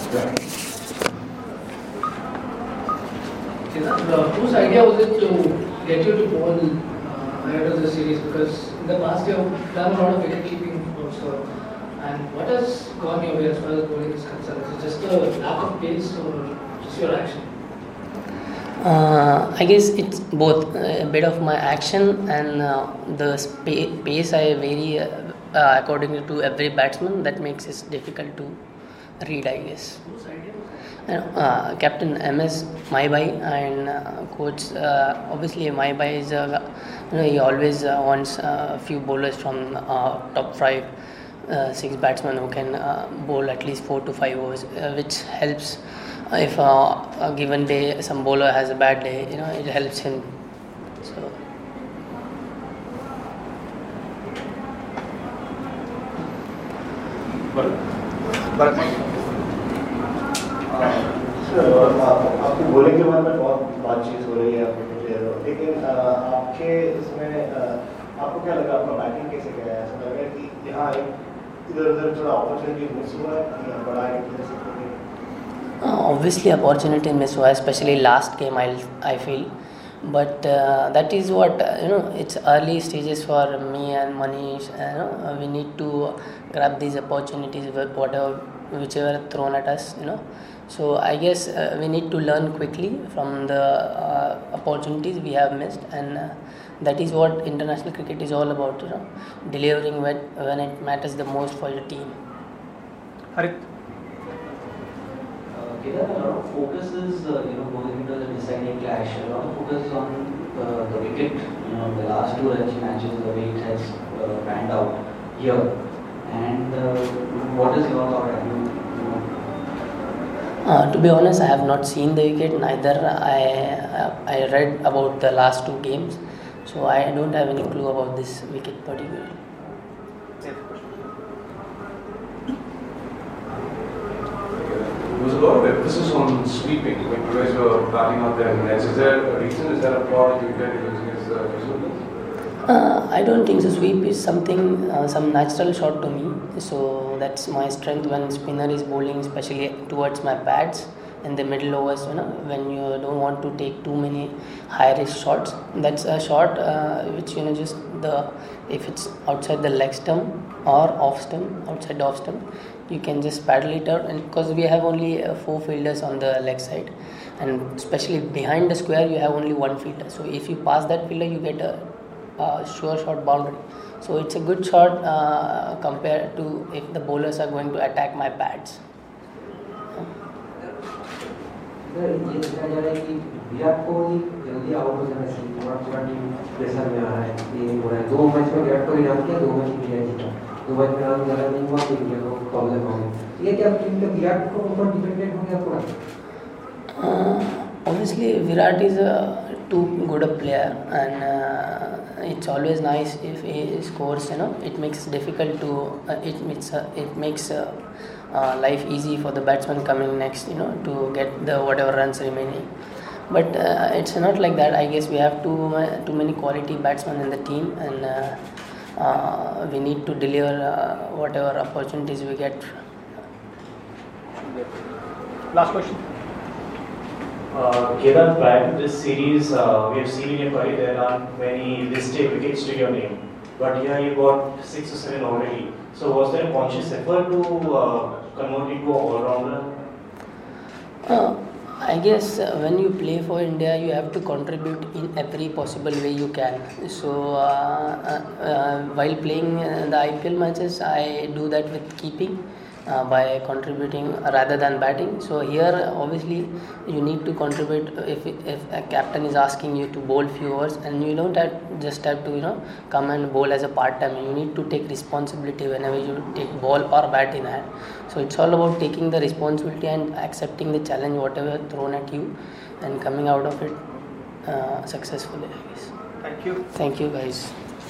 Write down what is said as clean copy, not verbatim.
Whose idea was it to get you to bowl ahead of the series? Because in the past you have done a lot of wicket keeping also. And what has gone your way as far as bowling is concerned? Is it just a lack of pace or just your action? I guess it's both a bit of my action and the pace I vary according to every batsman. That makes it difficult to read, I guess. Whose idea was Captain MS Maibai and coach obviously Maibai is he always wants a few bowlers from top 5 6 batsmen who can bowl at least 4 to 5 overs, which helps if a given day some bowler has a bad day, it helps him. So आपकी bowling के बारे में बहुत बातचीत हो रही है आपके प्लेयर, लेकिन आपके इसमें आपको क्या लगा, आपका बैटिंग कैसे गया है? ऐसा लगा कि यहाँ इधर उधर थोड़ा अपॉर्चुनिटी मिस हुआ है या बड़ा है? obviously opportunity miss हुआ, especially last game I feel, but that is what it's early stages for me and Manish. We need to grab these opportunities whichever thrown at us. So I guess we need to learn quickly from the opportunities we have missed, and that is what international cricket is all about. Delivering when it matters the most for your team. Harit. There are a lot of focuses, going into the deciding clash. A lot of focus is on the wicket. The last 2 Ranji matches, the way it has panned out here. And what is your thought? To be honest, I have not seen the wicket. Neither I read about the last 2 games, so I don't have any clue about this wicket particularly. There was a lot of emphasis on sweeping when you guys were batting out there in the nets. Is there a reason? Is there a flaw that you guys are using as a result? I don't think so. Sweep is something, some natural shot to me. So that's my strength when spinner is bowling, especially towards my pads in the middle overs. When you don't want to take too many high risk shots, that's a shot which if it's outside the leg stump or off stump, outside the off stump, you can just paddle it out. And because we have only 4 fielders on the leg side, and especially behind the square you have only 1 fielder. So if you pass that fielder, you get a sure shot boundary. So it's a good shot compared to if the bowlers are going to attack my pads. ये देखा जा रहा है कि विराट कोहली जल्दी out हो जाने से पूरा टीम प्रेशर में आ रहा है। ये हो रहा है 2 मैच में विराट कोहली डाल किया, 2 मैच इंडिया जीता, 2 मैच में रन ज़्यादा नहीं हुआ, इंडिया को प्रॉब्लम हो गई। ये क्या टीम का विराट को ऊपर डिपेंडेंट हो गया पूरा? Obviously Virat is too good a player, and it's always nice if he scores. It makes difficult to it makes life easy for the batsman coming next, to get the whatever runs remaining. But it's not like that. I guess we have too many quality batsmen in the team, and we need to deliver whatever opportunities we get. Last question. Kedar, prior to this series, we have seen in your career there aren't many listed wickets to your name, but here you got 6 or 7 already. So was there a conscious effort to convert into an all-rounder? I guess when you play for India, you have to contribute in every possible way you can. So while playing the IPL matches, I do that with keeping. By contributing rather than batting. So here obviously you need to contribute if a captain is asking you to bowl few overs, and you don't just have to come and bowl as a part time. You need to take responsibility whenever you take ball or bat in hand. So it's all about taking the responsibility and accepting the challenge whatever thrown at you and coming out of it successfully, I guess. Thank you. Thank you guys.